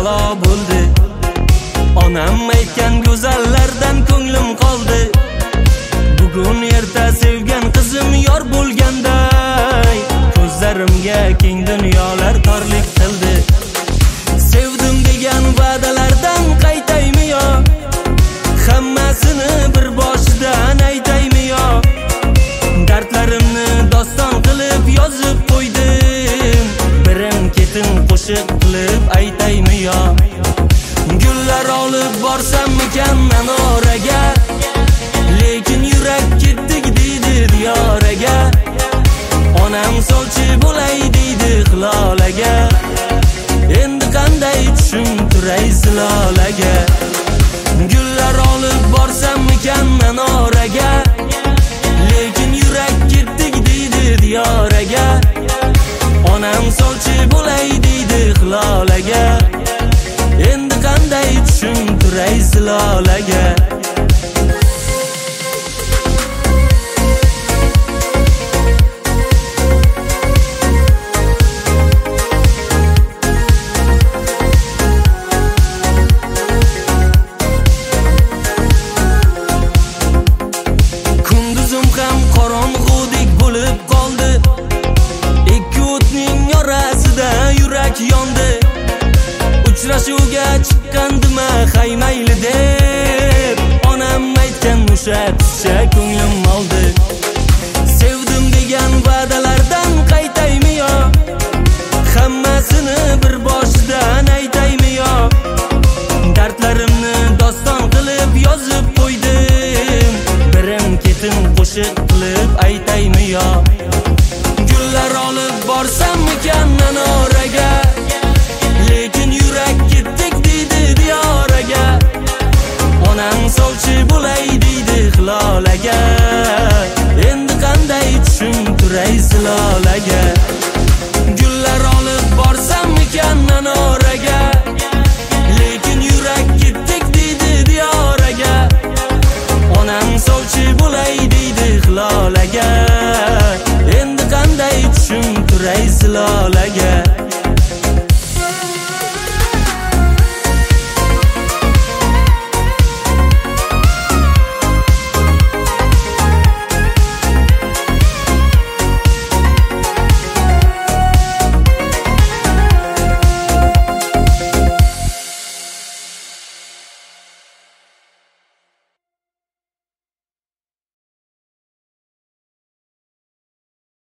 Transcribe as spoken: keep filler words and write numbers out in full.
balo bo'ldi. Onam aytgan go'zallardan ko'nglim qoldi. Bugun erta sevgan qizim yor bo'lganday, ko'zlarimga keng dunyolar torlik qildi. Sevdim degan va'dalardan qaytaymi yo? Hammasini bir boshidan aytaymi yo? Dardlarimni doston qilib yozib qo'ydim, birin ketin qo'shiq qilib aytaymi yo? Gullar olib borsammikan Anoraga, lekin yurak ketdik deydi diyoraga. Onam sovchi bo'lay deydi Hilolaga, endi qanday tushuntiray Zilolaga? Gullar olib borsammikan Anoraga, lekin yurak ketdik deydi diyoraga. Onam sovchi bo'lay deydi Hilolaga, endi qanday tushuntiray Zilolaga? Kunduzim ham qorong'udek bo'lib qoldi. Ikki o'tning orasida yurak yondi. Uchrashuvga chiqqandim hay mayli deb, onam aytgan o'sha tushcha ko'nglim oldi. Sevdim degan va'dalardan qaytaymi yo? Hammasini bir boshidan aytaymi yo? Dardlarimni doston qilib yozib qo'ydim, birin ketin qo'shiq qilib aytaymi yo? Gullar olib borsammikan Anoraga, lekin yurak ketdik deydi diyoraga. Onam sovchi bo'lay deydi Hilolaga, endi qanday tushuntiray Zilolaga? Gullar olib borsammikan Anoraga, lekin yurak ketdik deydi diyoraga. Onam sovchi bo'lay deydi Hilolaga, endi qanday tushuntiray Zilolaga?